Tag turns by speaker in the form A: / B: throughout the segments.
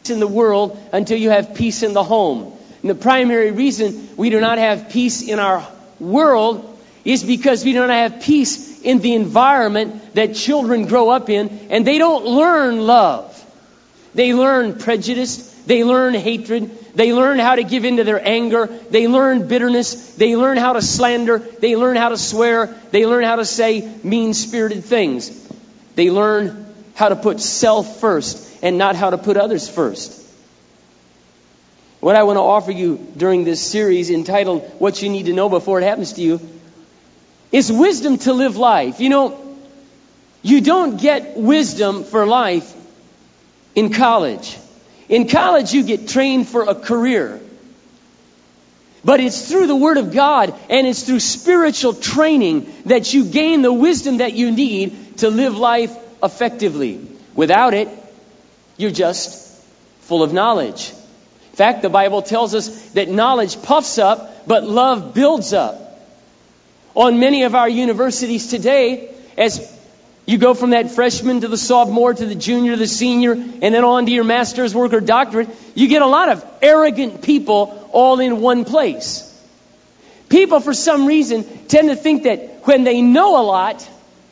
A: peace in the world until you have peace in the home. And the primary reason we do not have peace in our world is because we do not have peace in the environment that children grow up in, and they don't learn love. They learn prejudice. They learn hatred. They learn how to give in to their anger. They learn bitterness. They learn how to slander. They learn how to swear. They learn how to say mean-spirited things. They learn how to put self first and not how to put others first. What I want to offer you during this series entitled What You Need to Know Before It Happens to You is wisdom to live life. You know, you don't get wisdom for life in college. In college, you get trained for a career. But it's through the Word of God and it's through spiritual training that you gain the wisdom that you need to live life effectively. Without it, you're just full of knowledge. In fact, the Bible tells us that knowledge puffs up, but love builds up. On many of our universities today, as you go from that freshman to the sophomore to the junior to the senior and then on to your master's work or doctorate, you get a lot of arrogant people all in one place. People, for some reason, tend to think that when they know a lot,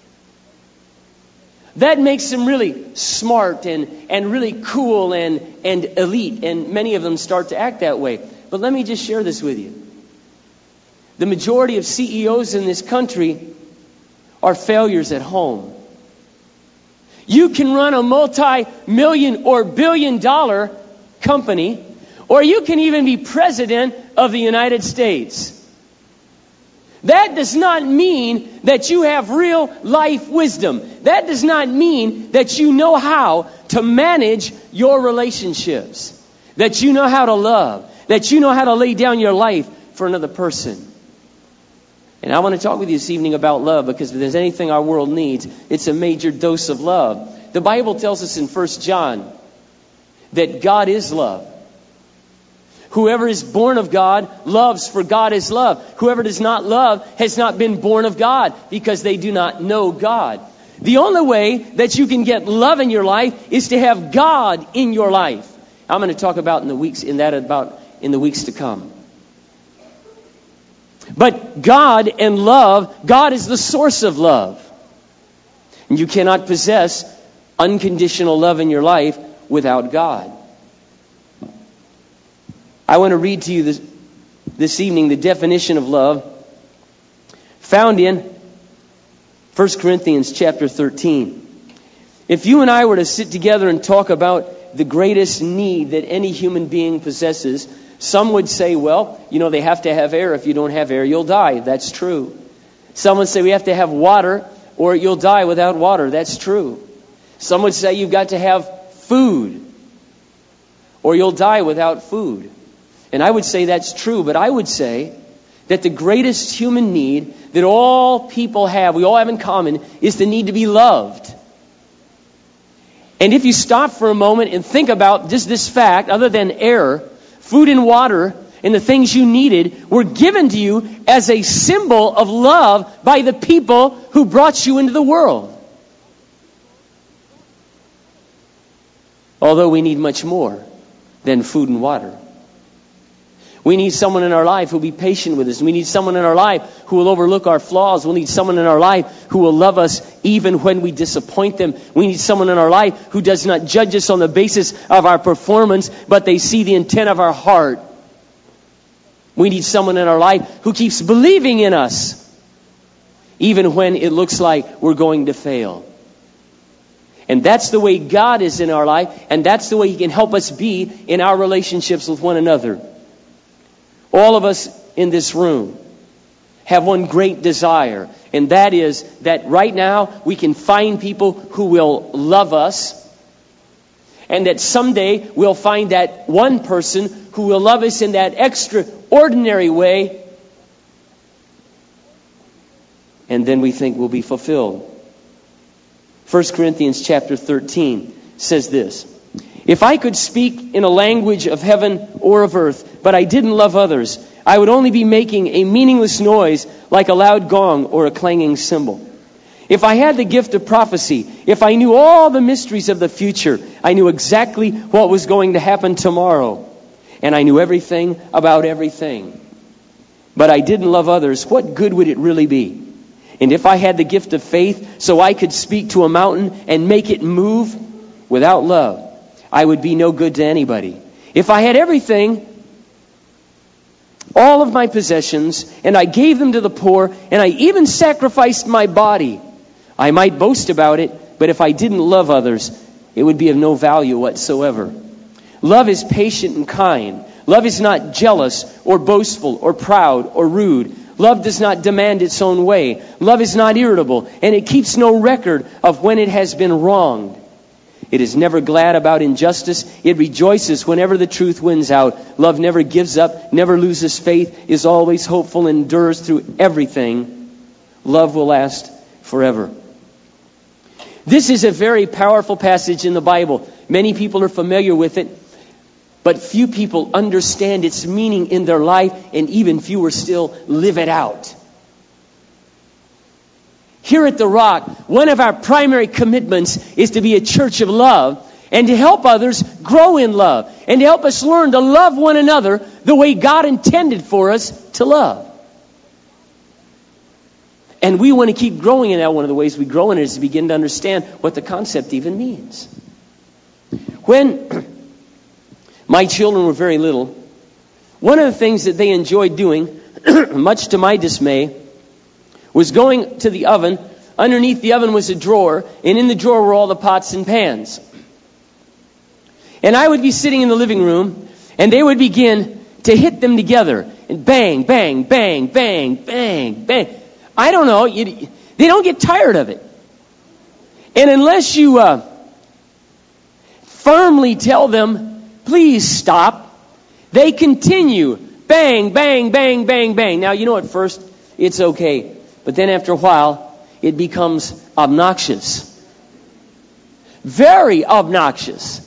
A: that makes them really smart and really cool and elite. And many of them start to act that way. But let me just share this with you. The majority of CEOs in this country are failures at home. You can run a multi-million or billion-dollar company, or you can even be president of the United States. That does not mean that you have real life wisdom. That does not mean that you know how to manage your relationships, that you know how to love, that you know how to lay down your life for another person. And I want to talk with you this evening about love, because if there's anything our world needs, it's a major dose of love. The Bible tells us in 1 John that God is love. Whoever is born of God loves, for God is love. Whoever does not love has not been born of God, because they do not know God. The only way that you can get love in your life is to have God in your life. I'm going to talk about in the weeks to come. But God and love, God is the source of love. And you cannot possess unconditional love in your life without God. I want to read to you this evening the definition of love found in 1 Corinthians chapter 13. If you and I were to sit together and talk about the greatest need that any human being possesses, some would say, well, they have to have air. If you don't have air, you'll die. That's true. Some would say we have to have water or you'll die without water. That's true. Some would say you've got to have food or you'll die without food. And I would say that's true, but I would say that the greatest human need that all people have, we all have in common, is the need to be loved. And if you stop for a moment and think about just this fact, other than air, food and water and the things you needed were given to you as a symbol of love by the people who brought you into the world. Although we need much more than food and water. We need someone in our life who will be patient with us. We need someone in our life who will overlook our flaws. We need someone in our life who will love us even when we disappoint them. We need someone in our life who does not judge us on the basis of our performance, but they see the intent of our heart. We need someone in our life who keeps believing in us, even when it looks like we're going to fail. And that's the way God is in our life, and that's the way He can help us be in our relationships with one another. All of us in this room have one great desire, and that is that right now we can find people who will love us, and that someday we'll find that one person who will love us in that extraordinary way, and then we think we'll be fulfilled. 1 Corinthians chapter 13 says this: if I could speak in a language of heaven or of earth, but I didn't love others, I would only be making a meaningless noise like a loud gong or a clanging cymbal. If I had the gift of prophecy, if I knew all the mysteries of the future, I knew exactly what was going to happen tomorrow, and I knew everything about everything, but I didn't love others, what good would it really be? And if I had the gift of faith so I could speak to a mountain and make it move, without love, I would be no good to anybody. If I had everything, all of my possessions, and I gave them to the poor, and I even sacrificed my body, I might boast about it, but if I didn't love others, it would be of no value whatsoever. Love is patient and kind. Love is not jealous or boastful or proud or rude. Love does not demand its own way. Love is not irritable, and it keeps no record of when it has been wronged. It is never glad about injustice. It rejoices whenever the truth wins out. Love never gives up, never loses faith, is always hopeful, endures through everything. Love will last forever. This is a very powerful passage in the Bible. Many people are familiar with it, but few people understand its meaning in their life, and even fewer still live it out. Here at The Rock, one of our primary commitments is to be a church of love and to help others grow in love and to help us learn to love one another the way God intended for us to love. And we want to keep growing in that. One of the ways we grow in it is to begin to understand what the concept even means. When my children were very little, one of the things that they enjoyed doing, much to my dismay, was going to the oven. Underneath the oven was a drawer, and in the drawer were all the pots and pans. And I would be sitting in the living room, and they would begin to hit them together. And bang, bang, bang, bang, bang, bang. I don't know. They don't get tired of it. And unless you firmly tell them, please stop, they continue. Bang, bang, bang, bang, bang. Now, you know, at first, it's okay. But then after a while, it becomes obnoxious. Very obnoxious.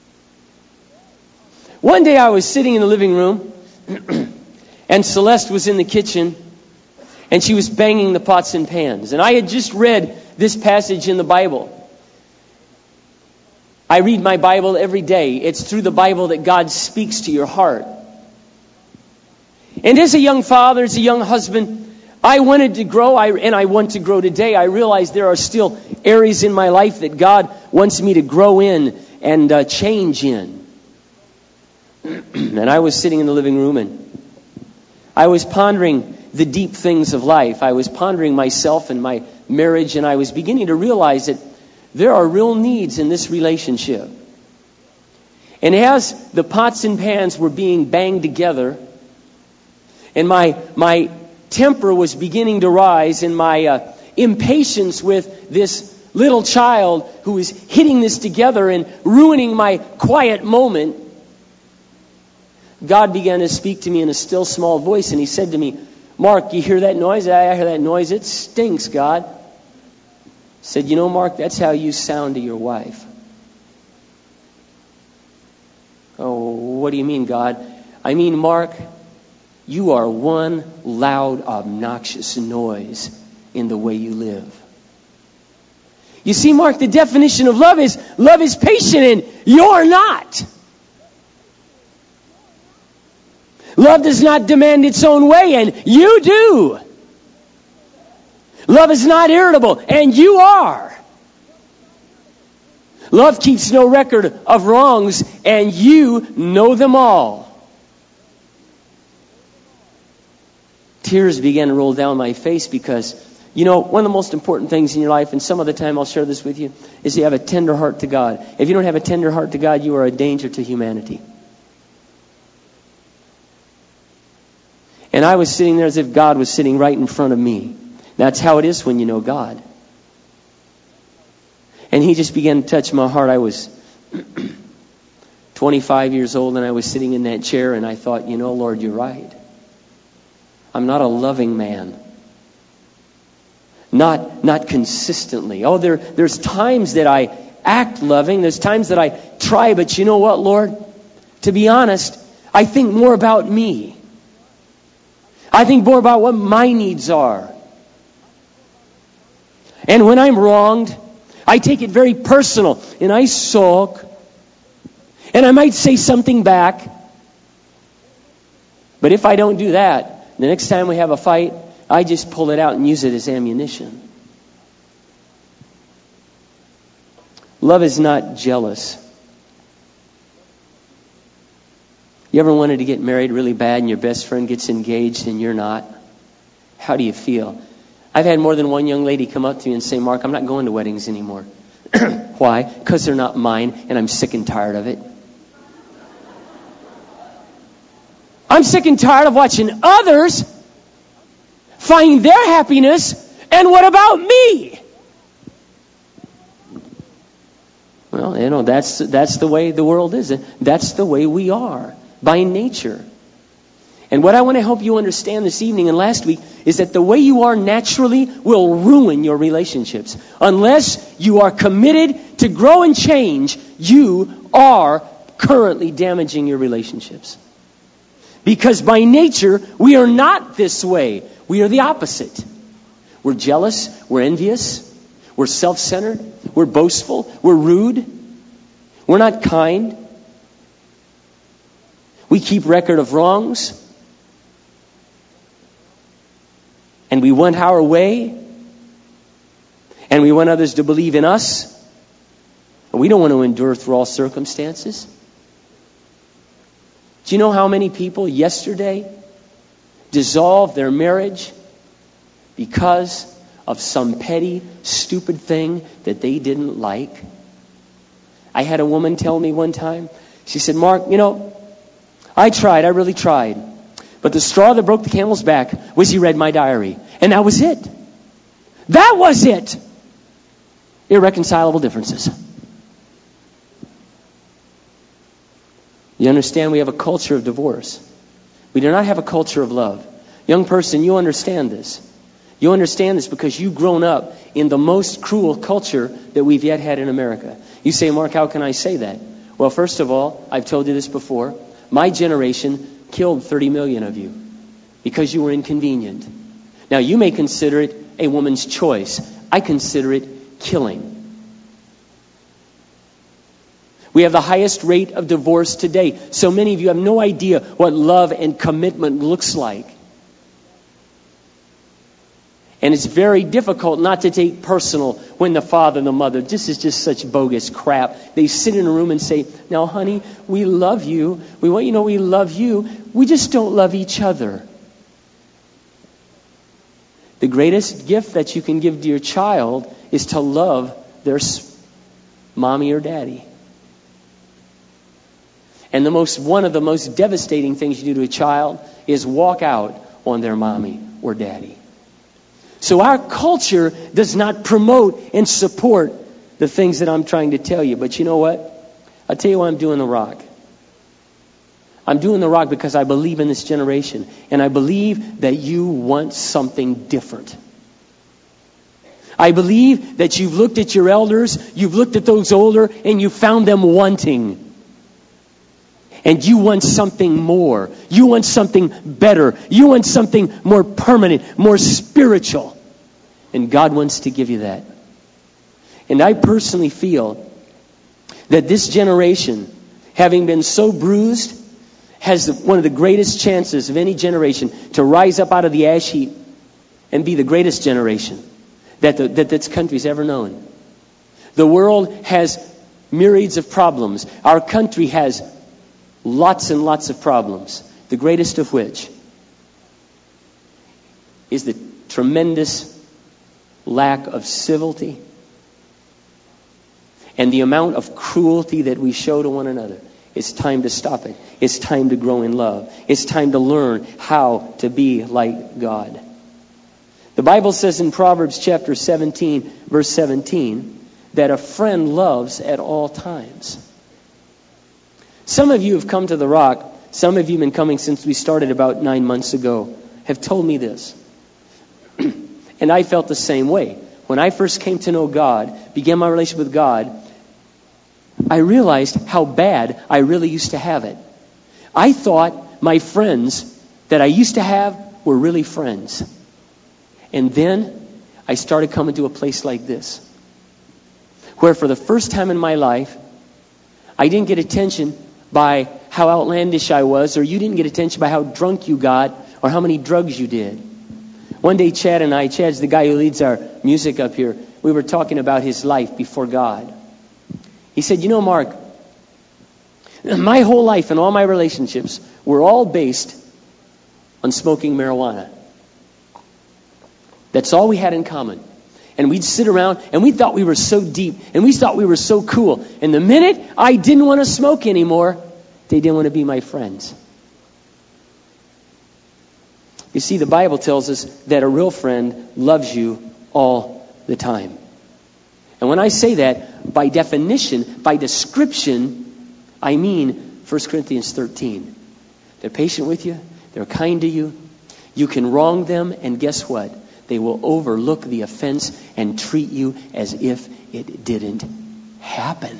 A: One day I was sitting in the living room, and Celeste was in the kitchen, and she was banging the pots and pans. And I had just read this passage in the Bible. I read my Bible every day. It's through the Bible that God speaks to your heart. And as a young father, as a young husband, I wanted to grow, and I want to grow today. I realize there are still areas in my life that God wants me to grow in and change in. And I was sitting in the living room, and I was pondering the deep things of life. I was pondering myself and my marriage, and I was beginning to realize that there are real needs in this relationship. And as the pots and pans were being banged together, and my temper was beginning to rise, and my impatience with this little child who was hitting this together and ruining my quiet moment, God began to speak to me in a still small voice, and He said to me, Mark, you hear that noise? I hear that noise. It stinks, God. I said, you know, Mark, that's how you sound to your wife. Oh, what do you mean, God? I mean, Mark, you are one loud, obnoxious noise in the way you live. You see, Mark, the definition of love is patient, and you're not. Love does not demand its own way, and you do. Love is not irritable, and you are. Love keeps no record of wrongs, and you know them all. Tears began to roll down my face because, you know, one of the most important things in your life, and some other time I'll share this with you, is you have a tender heart to God. If you don't have a tender heart to God, you are a danger to humanity. And I was sitting there as if God was sitting right in front of me. That's how it is when you know God. And He just began to touch my heart. I was 25 years old, and I was sitting in that chair, and I thought, you know, Lord, you're right. I'm not a loving man. Not consistently. Oh, there's times that I act loving. There's times that I try, but you know what, Lord? To be honest, I think more about me. I think more about what my needs are. And when I'm wronged, I take it very personal, and I sulk, and I might say something back. But if I don't do that, the next time we have a fight, I just pull it out and use it as ammunition. Love is not jealous. You ever wanted to get married really bad and your best friend gets engaged and you're not? How do you feel? I've had more than one young lady come up to me and say, Mark, I'm not going to weddings anymore. Why? Because they're not mine and I'm sick and tired of it. I'm sick and tired of watching others find their happiness, and what about me? Well, that's the way the world is. That's the way we are by nature. And what I want to help you understand this evening and last week is that the way you are naturally will ruin your relationships. Unless you are committed to grow and change, you are currently damaging your relationships. Because by nature, we are not this way. We are the opposite. We're jealous. We're envious. We're self-centered. We're boastful. We're rude. We're not kind. We keep record of wrongs. And we want our way. And we want others to believe in us. And we don't want to endure through all circumstances. Do you know how many people yesterday dissolved their marriage because of some petty, stupid thing that they didn't like? I had a woman tell me one time, she said, Mark, I really tried. But the straw that broke the camel's back was he read my diary. And that was it. That was it. Irreconcilable differences. You understand we have a culture of divorce. We do not have a culture of love. Young person, you understand this. You understand this because you've grown up in the most cruel culture that we've yet had in America. You say, Mark, how can I say that? Well, first of all, I've told you this before. My generation killed 30 million of you because you were inconvenient. Now, you may consider it a woman's choice. I consider it killing. We have the highest rate of divorce today. So many of you have no idea what love and commitment looks like. And it's very difficult not to take personal when the father and the mother, this is just such bogus crap. They sit in a room and say, now, honey, we love you. We want you to know we love you. We just don't love each other. The greatest gift that you can give to your child is to love their mommy or daddy. And one of the most devastating things you do to a child is walk out on their mommy or daddy. So our culture does not promote and support the things that I'm trying to tell you. But you know what? I'll tell you why I'm doing the rock. I'm doing the rock because I believe in this generation. And I believe that you want something different. I believe that you've looked at your elders, you've looked at those older, and you found them wanting. And you want something more. You want something better. You want something more permanent, more spiritual. And God wants to give you that. And I personally feel that this generation, having been so bruised, has one of the greatest chances of any generation to rise up out of the ash heap and be the greatest generation that this country's ever known. The world has myriads of problems. Our country has lots and lots of problems, the greatest of which is the tremendous lack of civility and the amount of cruelty that we show to one another. It's time to stop it. It's time to grow in love. It's time to learn how to be like God. The Bible says in Proverbs chapter 17, verse 17, that a friend loves at all times. Some of you have come to the rock. Some of you have been coming since we started about 9 months ago, have told me this. And I felt the same way. When I first came to know God, began my relationship with God, I realized how bad I really used to have it. I thought my friends that I used to have were really friends. And then I started coming to a place like this, where for the first time in my life, I didn't get attention by how outlandish I was, or you didn't get attention by how drunk you got, or how many drugs you did. One day, Chad's the guy who leads our music up here, we were talking about his life before God. He said, you know, Mark, my whole life and all my relationships were all based on smoking marijuana. That's all we had in common. And we'd sit around and we thought we were so deep and we thought we were so cool. And the minute I didn't want to smoke anymore, they didn't want to be my friends. You see, the Bible tells us that a real friend loves you all the time. And when I say that, by definition, by description, I mean 1 Corinthians 13. They're patient with you. They're kind to you. You can wrong them, and guess what? They will overlook the offense and treat you as if it didn't happen.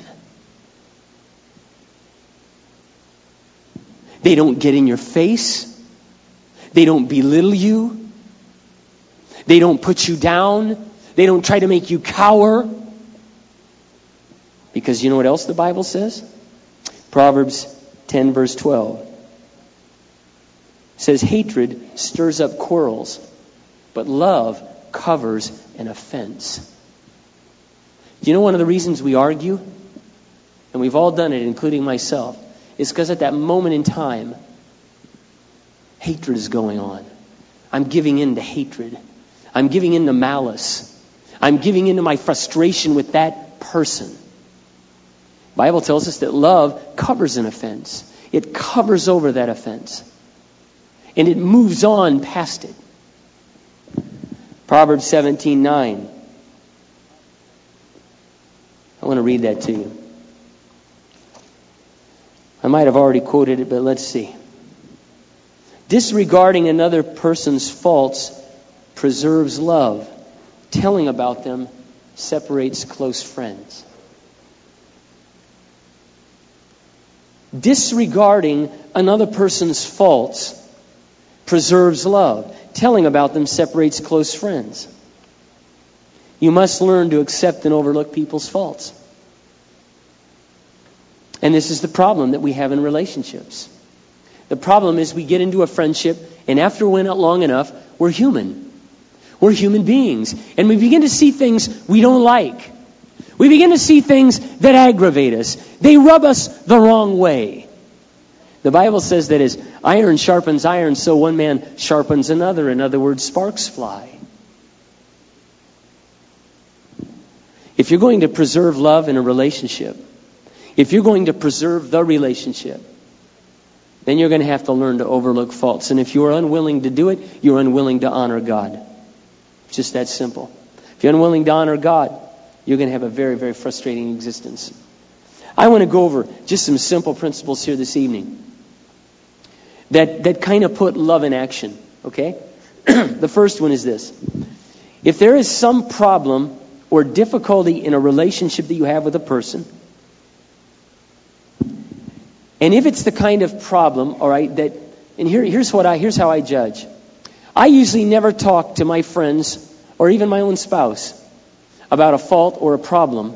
A: They don't get in your face. They don't belittle you. They don't put you down. They don't try to make you cower. Because you know what else the Bible says? Proverbs 10 verse 12 says, hatred stirs up quarrels, but love covers an offense. Do you know one of the reasons we argue? And we've all done it, including myself. Is because at that moment in time, hatred is going on. I'm giving in to hatred. I'm giving in to malice. I'm giving in to my frustration with that person. The Bible tells us that love covers an offense. It covers over that offense. And it moves on past it. Proverbs 17:9. I want to read that to you. I might have already quoted it, but let's see. Disregarding another person's faults preserves love. Telling about them separates close friends. Disregarding another person's faults preserves love. Telling about them separates close friends. You must learn to accept and overlook people's faults. And this is the problem that we have in relationships. The problem is we get into a friendship, and after we went out long enough, we're human. We're human beings. And we begin to see things we don't like. We begin to see things that aggravate us. They rub us the wrong way. The Bible says that as iron sharpens iron, so one man sharpens another. In other words, sparks fly. If you're going to preserve love in a relationship, if you're going to preserve the relationship, then you're going to have to learn to overlook faults. And if you are unwilling to do it, you're unwilling to honor God. It's just that simple. If you're unwilling to honor God, you're going to have a very, very frustrating existence. I want to go over just some simple principles here this evening that kind of put love in action. Okay? The first one is this. If there is some problem or difficulty in a relationship that you have with a person, and if it's the kind of problem, all right, that, and here's how I judge. I usually never talk to my friends or even my own spouse about a fault or a problem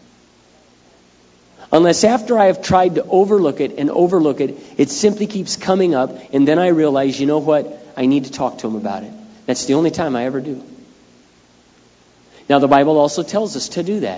A: unless after I have tried to overlook it, it simply keeps coming up, and then I realize, you know what, I need to talk to them about it. That's the only time I ever do. Now, the Bible also tells us to do that.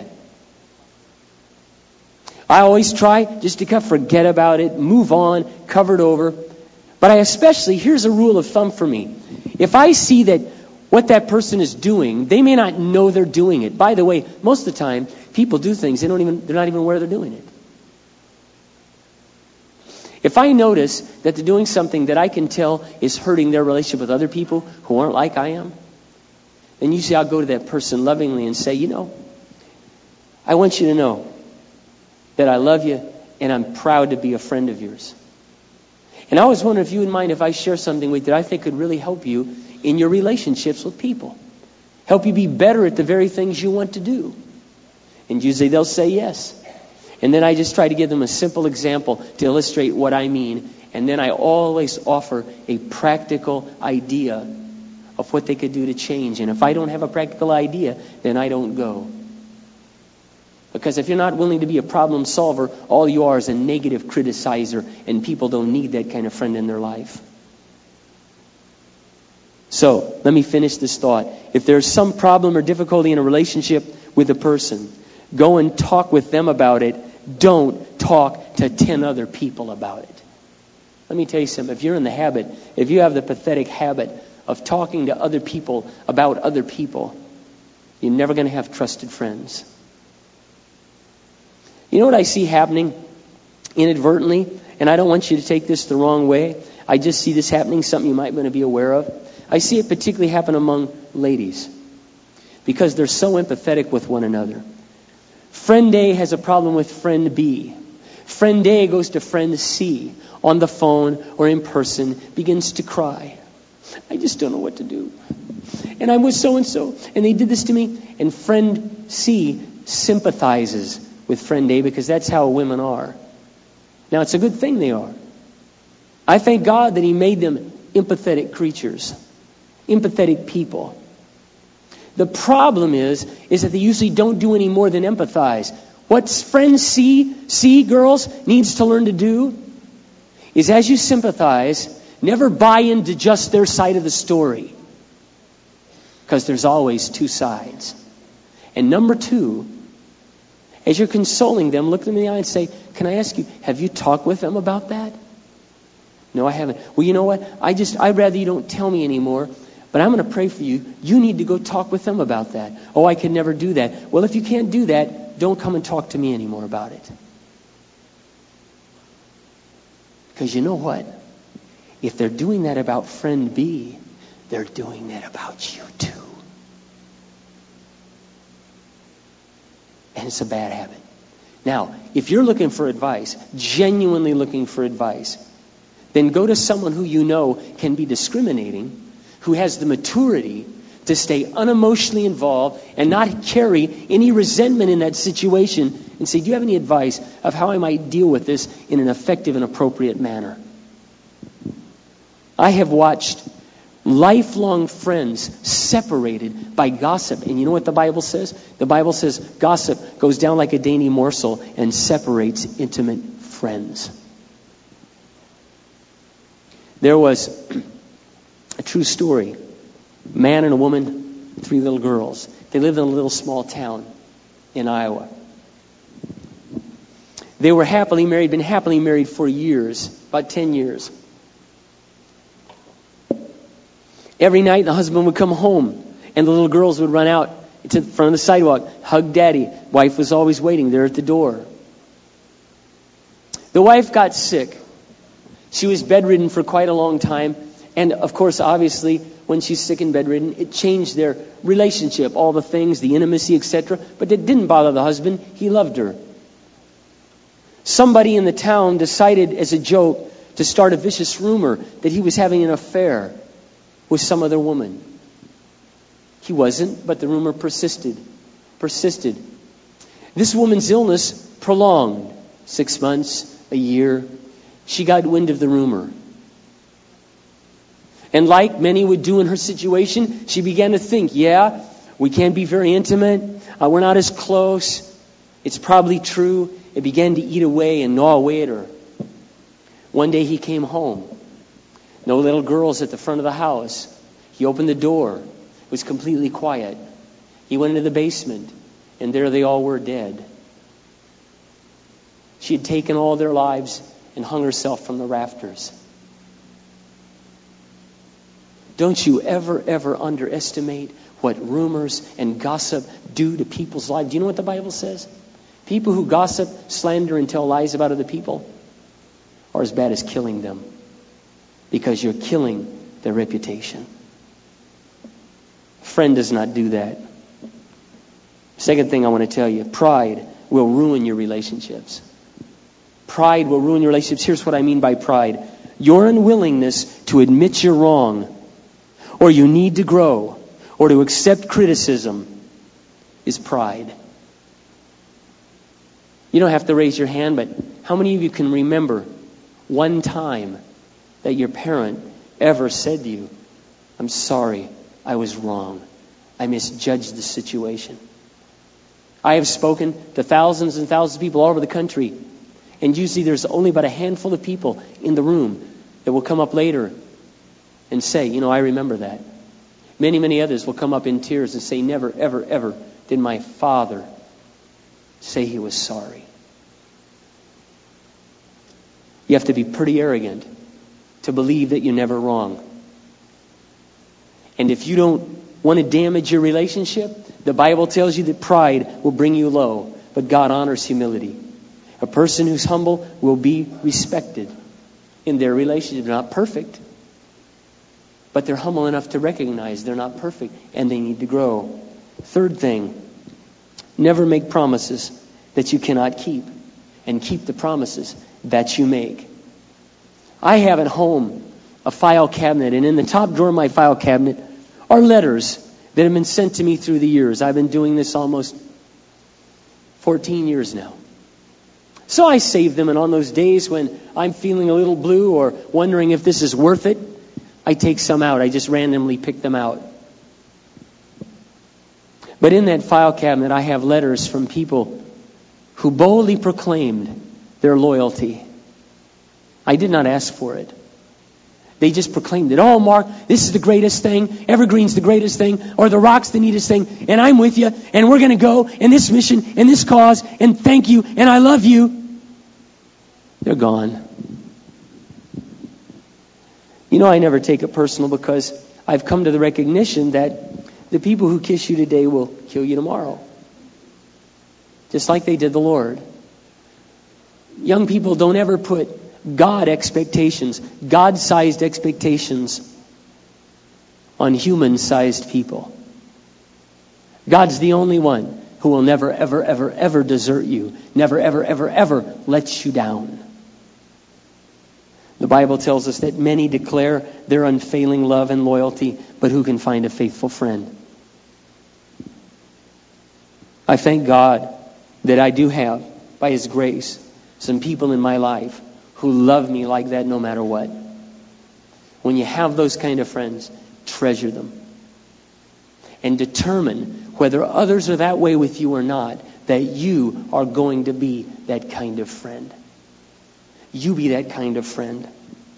A: I always try just to forget about it, move on, cover it over. But I especially, here's a rule of thumb for me. If I see that what that person is doing, they may not know they're doing it. By the way, most of the time, people do things, they're not even aware they're doing it. If I notice that they're doing something that I can tell is hurting their relationship with other people who aren't like I am, then usually I'll go to that person lovingly and say, you know, I want you to know that I love you and I'm proud to be a friend of yours. And I always wonder if you would mind if I share something with you that I think could really help you in your relationships with people. Help you be better at the very things you want to do. And usually they'll say yes. And then I just try to give them a simple example to illustrate what I mean. And then I always offer a practical idea of what they could do to change. And if I don't have a practical idea, then I don't go. Because if you're not willing to be a problem solver, all you are is a negative criticizer, and people don't need that kind of friend in their life. So, let me finish this thought. If there's some problem or difficulty in a relationship with a person, go and talk with them about it. Don't talk to 10 other people about it. Let me tell you something. If you have the pathetic habit of talking to other people about other people, you're never going to have trusted friends. You know what I see happening inadvertently? And I don't want you to take this the wrong way. I just see this happening, something you might want to be aware of. I see it particularly happen among ladies because they're so empathetic with one another. Friend A has a problem with friend B. Friend A goes to friend C on the phone or in person, begins to cry. I just don't know what to do. And I'm with so-and-so, and they did this to me. And friend C sympathizes with friend A because that's how women are. Now, it's a good thing they are. I thank God that He made them empathetic creatures, empathetic people. The problem is that they usually don't do any more than empathize. What friend C, girls, needs to learn to do is as you sympathize, never buy into just their side of the story. Because there's always two sides. And number two, as you're consoling them, look them in the eye and say, can I ask you, have you talked with them about that? No, I haven't. Well, you know what? I'd rather you don't tell me anymore, but I'm going to pray for you. You need to go talk with them about that. Oh, I could never do that. Well, if you can't do that, don't come and talk to me anymore about it. Because you know what? If they're doing that about friend B, they're doing that about you too. And it's a bad habit. Now, if you're looking for advice, genuinely looking for advice, then go to someone who you know can be discriminating, who has the maturity to stay unemotionally involved and not carry any resentment in that situation, and say, do you have any advice of how I might deal with this in an effective and appropriate manner? I have watched lifelong friends separated by gossip. And you know what the Bible says? The Bible says gossip goes down like a dainty morsel and separates intimate friends. There was a true story. A man and a woman, 3 little girls. They lived in a little small town in Iowa. They were been happily married for years, about 10 years. Every night the husband would come home and the little girls would run out to the front of the sidewalk, hug daddy. Wife was always waiting there at the door. The wife got sick. She was bedridden for quite a long time. And of course, obviously, when she's sick and bedridden, it changed their relationship, all the things, the intimacy, etc. But it didn't bother the husband. He loved her. Somebody in the town decided as a joke to start a vicious rumor that he was having an affair with some other woman. He wasn't, but the rumor persisted. This woman's illness prolonged. 6 months, a year. She got wind of the rumor. And like many would do in her situation, she began to think, yeah, we can't be very intimate. We're not as close. It's probably true. It began to eat away and gnaw away at her. One day he came home. No little girls at the front of the house. He opened the door. It was completely quiet. He went into the basement, and there they all were dead. She had taken all their lives and hung herself from the rafters. Don't you ever underestimate what rumors and gossip do to people's lives. Do you know what the Bible says? People who gossip, slander, and tell lies about other people are as bad as killing them. Because you're killing their reputation. Friend does not do that. Second thing I want to tell you, pride will ruin your relationships. Pride will ruin your relationships. Here's what I mean by pride. Your unwillingness to admit you're wrong, or you need to grow, or to accept criticism is pride. You don't have to raise your hand, but how many of you can remember one time that your parent ever said to you, I'm sorry I was wrong. I misjudged the situation. I have spoken to thousands and thousands of people all over the country, and usually there's only about a handful of people in the room that will come up later and say, I remember that. Many, many others will come up in tears and say, never, ever, ever did my father say he was sorry. You have to be pretty arrogant to believe that you're never wrong. And if you don't want to damage your relationship, the Bible tells you that pride will bring you low, but God honors humility. A person who's humble will be respected in their relationship. They're not perfect, but they're humble enough to recognize they're not perfect and they need to grow. Third thing, never make promises that you cannot keep, and keep the promises that you make. I have at home a file cabinet, and in the top drawer of my file cabinet are letters that have been sent to me through the years. I've been doing this almost 14 years now. So I save them, and on those days when I'm feeling a little blue or wondering if this is worth it, I take some out. I just randomly pick them out. But in that file cabinet, I have letters from people who boldly proclaimed their loyalty. I did not ask for it. They just proclaimed it. Oh, Mark, this is the greatest thing. Evergreen's the greatest thing. Or the Rock's the neatest thing. And I'm with you. And we're going to go. And this mission. And this cause. And thank you. And I love you. They're gone. I never take it personal because I've come to the recognition that the people who kiss you today will kill you tomorrow. Just like they did the Lord. Young people, don't ever put God-sized expectations on human-sized people. God's the only one who will never, ever, ever, ever desert you. Never, ever, ever, ever let you down. The Bible tells us that many declare their unfailing love and loyalty, but who can find a faithful friend? I thank God that I do have, by His grace, some people in my life who love me like that no matter what. When you have those kind of friends, treasure them. And determine whether others are that way with you or not, that you are going to be that kind of friend. You be that kind of friend.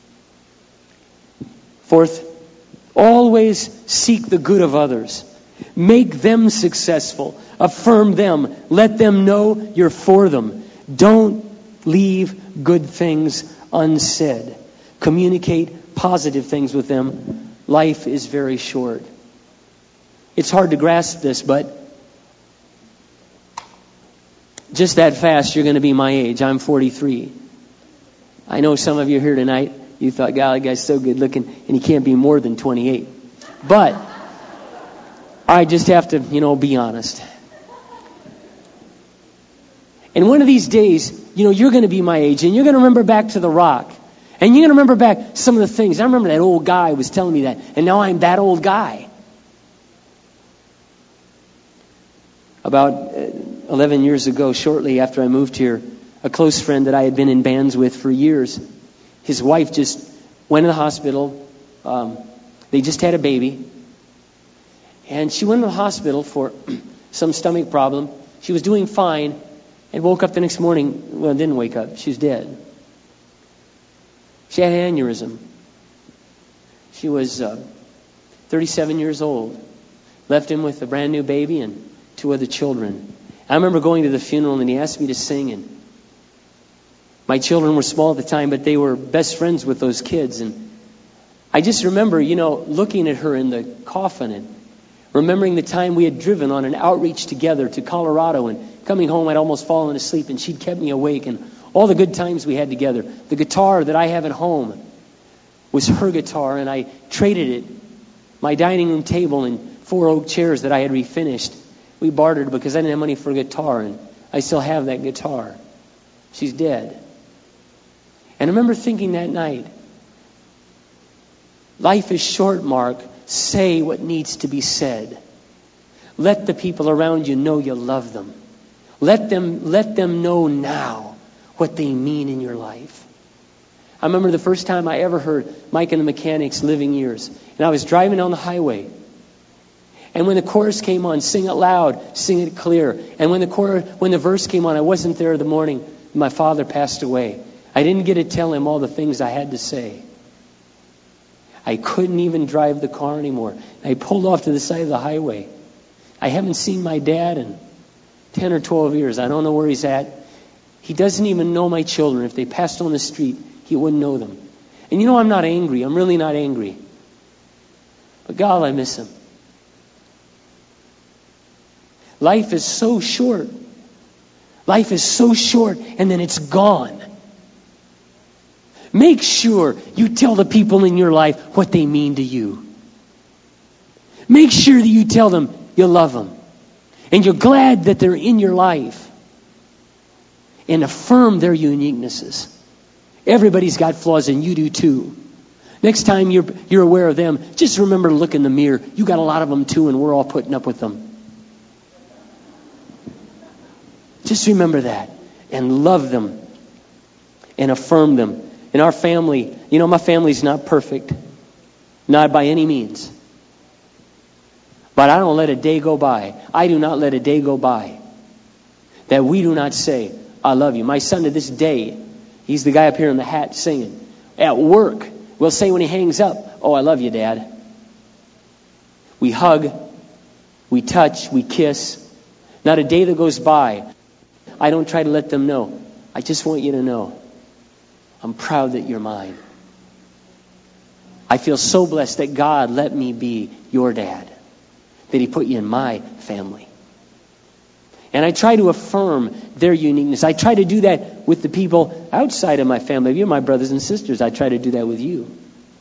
A: Fourth, always seek the good of others. Make them successful. Affirm them. Let them know you're for them. Don't leave good things unsaid. Communicate positive things with them. Life is very short. It's hard to grasp this, but just that fast you're going to be my age. I'm 43. I know some of you here tonight, you thought, God, that guy's so good looking, and he can't be more than 28. But I just have to, be honest. And one of these days, you're going to be my age, and you're going to remember back to the Rock. And you're going to remember back some of the things. I remember that old guy was telling me that, and now I'm that old guy. About 11 years ago, shortly after I moved here, a close friend that I had been in bands with for years, his wife just went to the hospital. They just had a baby. And she went to the hospital for some stomach problem. She was doing fine and woke up the next morning. Well, didn't wake up. She was dead. She had an aneurysm. She was 37 years old. Left him with a brand new baby and 2 other children. I remember going to the funeral and he asked me to sing, and my children were small at the time, but they were best friends with those kids. And I just remember, looking at her in the coffin and remembering the time we had driven on an outreach together to Colorado, and coming home I'd almost fallen asleep and she'd kept me awake, and all the good times we had together. The guitar that I have at home was her guitar, and I traded it. My dining room table and 4 oak chairs that I had refinished, we bartered because I didn't have money for a guitar, and I still have that guitar. She's dead. And I remember thinking that night, life is short, Mark. Say what needs to be said. Let the people around you know you love them. Let them know now what they mean in your life. I remember the first time I ever heard Mike and the Mechanics' Living Years. And I was driving down the highway. And when the chorus came on, sing it loud, sing it clear. And when the verse came on, I wasn't there the morning my father passed away. I didn't get to tell him all the things I had to say. I couldn't even drive the car anymore. I pulled off to the side of the highway. I haven't seen my dad in 10 or 12 years. I don't know where he's at. He doesn't even know my children. If they passed on the street, he wouldn't know them. And I'm not angry. I'm really not angry. But God, I miss him. Life is so short. Life is so short, and then it's gone. Make sure you tell the people in your life what they mean to you. Make sure that you tell them you love them. And you're glad that they're in your life. And affirm their uniquenesses. Everybody's got flaws, and you do too. Next time you're aware of them, just remember to look in the mirror. You got a lot of them too, and we're all putting up with them. Just remember that. And love them. And affirm them. In our family, my family's not perfect. Not by any means. But I don't let a day go by. I do not let a day go by that we do not say, I love you. My son to this day, he's the guy up here in the hat singing. At work, we'll say when he hangs up, oh, I love you, Dad. We hug, we touch, we kiss. Not a day that goes by, I don't try to let them know. I just want you to know, I'm proud that you're mine. I feel so blessed that God let me be your dad. That he put you in my family. And I try to affirm their uniqueness. I try to do that with the people outside of my family. You're my brothers and sisters. I try to do that with you.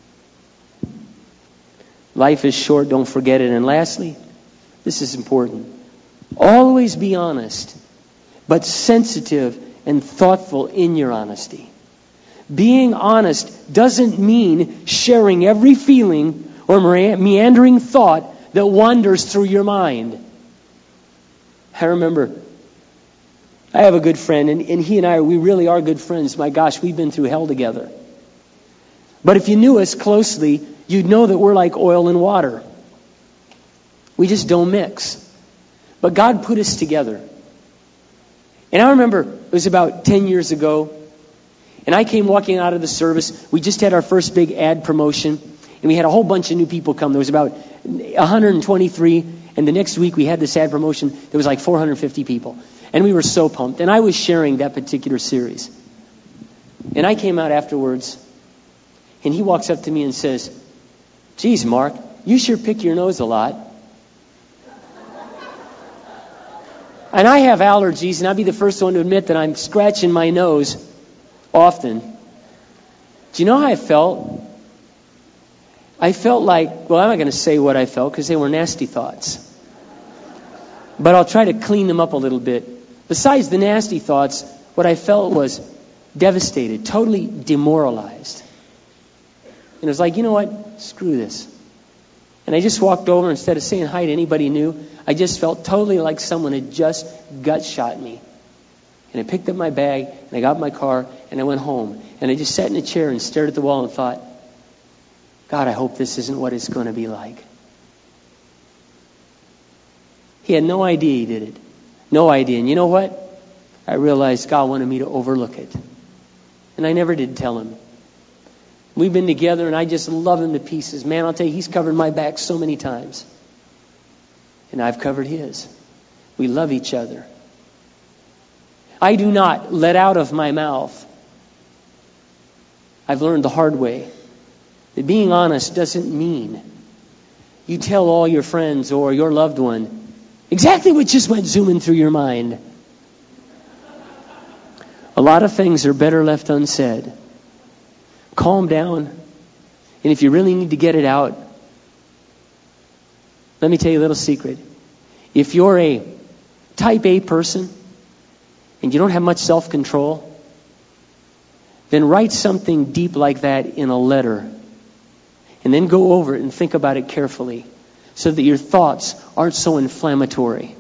A: Life is short, don't forget it. And lastly, this is important. Always be honest, but sensitive and thoughtful in your honesty. Being honest doesn't mean sharing every feeling or meandering thought that wanders through your mind. I remember, I have a good friend, and he and I, we really are good friends. My gosh, we've been through hell together. But if you knew us closely, you'd know that we're like oil and water. We just don't mix. But God put us together. And I remember, it was about 10 years ago, and I came walking out of the service. We just had our first big ad promotion, and we had a whole bunch of new people come. There was about 123, and the next week we had this ad promotion. There was like 450 people. And we were so pumped. And I was sharing that particular series. And I came out afterwards, and he walks up to me and says, geez, Mark, you sure pick your nose a lot. And I have allergies, and I'll be the first one to admit that I'm scratching my nose often. Do you know how I felt? I felt like, well, I'm not going to say what I felt because they were nasty thoughts. But I'll try to clean them up a little bit. Besides the nasty thoughts, what I felt was devastated, totally demoralized. And it was like, you know what? Screw this. And I just walked over, instead of saying hi to anybody new, I just felt totally like someone had just gut shot me. And I picked up my bag, and I got in my car, and I went home. And I just sat in a chair and stared at the wall and thought, God, I hope this isn't what it's going to be like. He had no idea he did it. No idea. And you know what? I realized God wanted me to overlook it. And I never did tell him. We've been together, and I just love him to pieces. Man, I'll tell you, he's covered my back so many times. And I've covered his. We love each other. I do not let out of my mouth. I've learned the hard way that being honest doesn't mean you tell all your friends or your loved one exactly what just went zooming through your mind. A lot of things are better left unsaid. Calm down. And if you really need to get it out, let me tell you a little secret. If you're a type A person and you don't have much self-control, then write something deep like that in a letter. And then go over it and think about it carefully so that your thoughts aren't so inflammatory.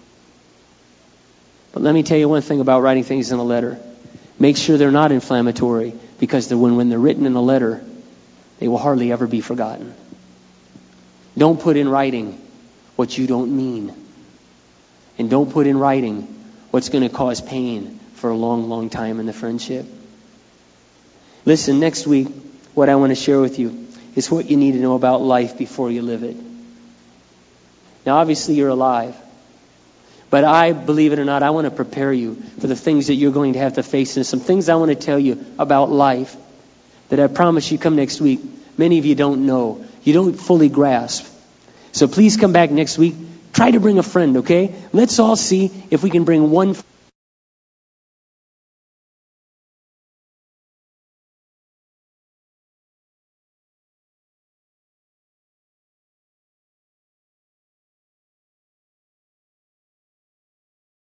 A: But let me tell you one thing about writing things in a letter. Make sure they're not inflammatory, because when they're written in a letter, they will hardly ever be forgotten. Don't put in writing what you don't mean. And don't put in writing what's going to cause pain for a long, long time in the friendship. Listen, next week, what I want to share with you is what you need to know about life before you live it. Now, obviously, you're alive. But I, believe it or not, I want to prepare you for the things that you're going to have to face. And some things I want to tell you about life that I promise you come next week. Many of you don't know. You don't fully grasp. So please come back next week. Try to bring a friend, okay? Let's all see if we can bring one